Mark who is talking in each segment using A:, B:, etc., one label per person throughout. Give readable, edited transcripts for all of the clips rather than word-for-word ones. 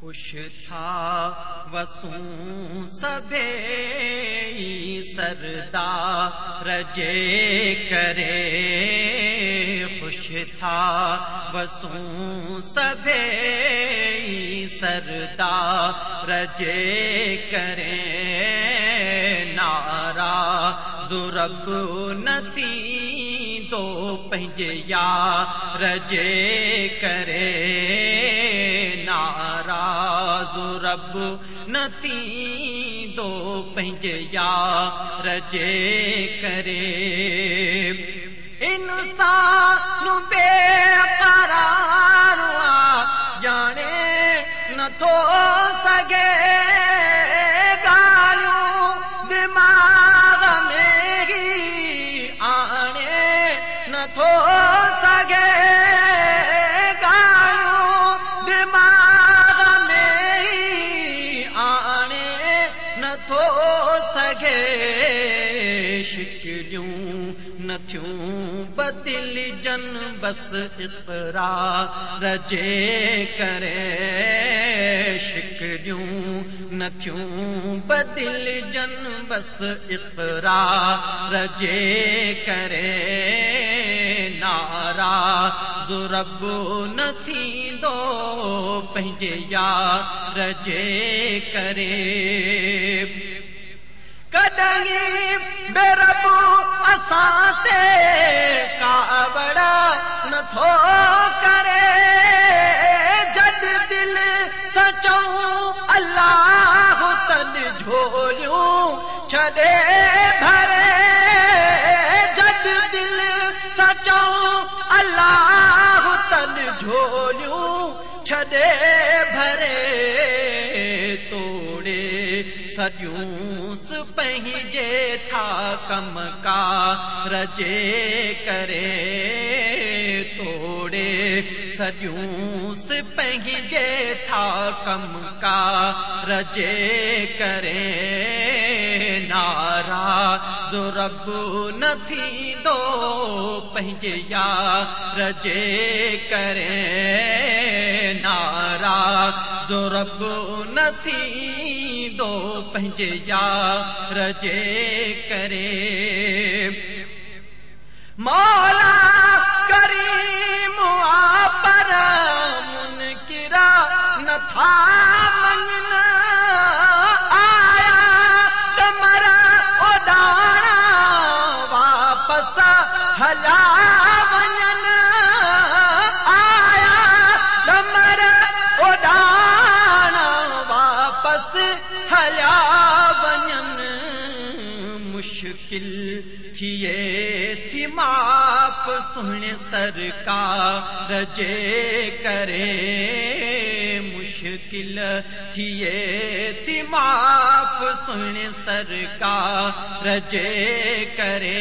A: खुश था वसूं सभे सरदार जे करे, खुश था वसूं सभे सरदार जे करे, नाराज़ रब न थींदो पंहिंजे यार जे करे, नाराज़ रब न थींदो पंहिंजे यार जे करे। इंसान बेक़रार ॼाणे नथो सघे, ॻाल्हियूं दिमाग़ में ई आणे नथो सघे, ॻाल्हियूं दिमाग़ में ई आणे नथो सघे, शिकिलियूं नथियूं बदिलजनि बस इक़रार जे करे, शिकिलियूं नथियूं बदिलजनि बस इक़रार जे करे, नाराज़ रब न थींदो पंहिंजे यार जे करे। कॾहिं बेरब असां ते कावड़ नथो करे, जॾहिं दिल सां चऊं अल्लाह तन झोलियूं छॾे भरे, जॾहिं दिल सां चऊं अल्लाह तन झोलियूं छॾे भरे, तोड़े सॼूं पंहिंजे था कमकार जे करे, तोड़े सॼूं पंहिंजे था कमकार जे करे, नाराज़ रब न थींदो पंहिंजे यार जे करे, नाराज़ रब न थींदो पंहिंजे यार जे करे। मौला करीम आ पर मुनकिरा नथा मञनि, आया कमर ओॾाणा वापस हलिया वञनि, आया कमर ओॾाणा वापस हलिया वञनि, मुश्किल थिए थी माप सुहिणे सरकार जे करे, मुश्किल थिए थी माप सुहिणे सरकार जे करे,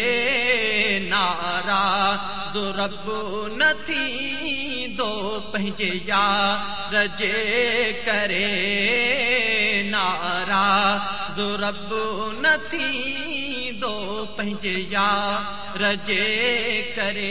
A: नाराज़ रब न थींदो पंहिंजे यार जे करे, नाराज़ रब न थींदो पंहिंजे यार जे करे।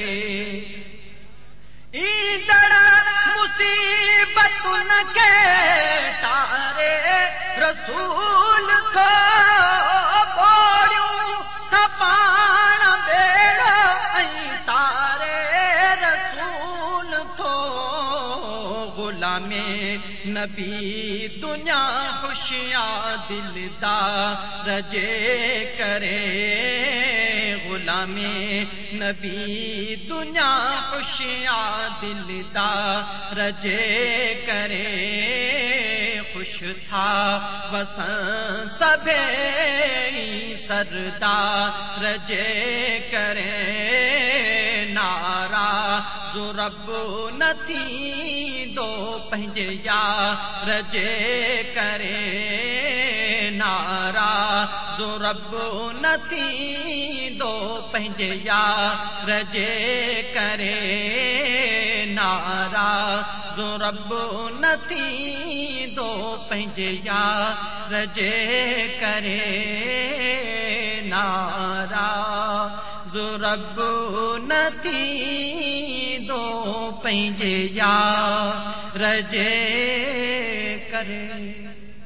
A: ईंदड़ मुसीबतुनि खे टारे रसूल खो ॿोड़ियूं था पाण बेड़ो ऐं तारे रसूल थो, ग़ुलामे नबी दुनिया होशियार दिलदार जे करे, ग़ुलामे नबी दुनिया होशियार दिलदार जे करे, खुश था वसन सभे सरदार जे करे, नाराज़ रब न थींदो पंहिंजे यार जे करे, नाराज़ रब न थींदो पंहिंजे यार जे करे, नाराज़ रब न थींदो पंहिंजे यार जे करे, नाराज़ रब न थींदो पंहिंजे यार जे करे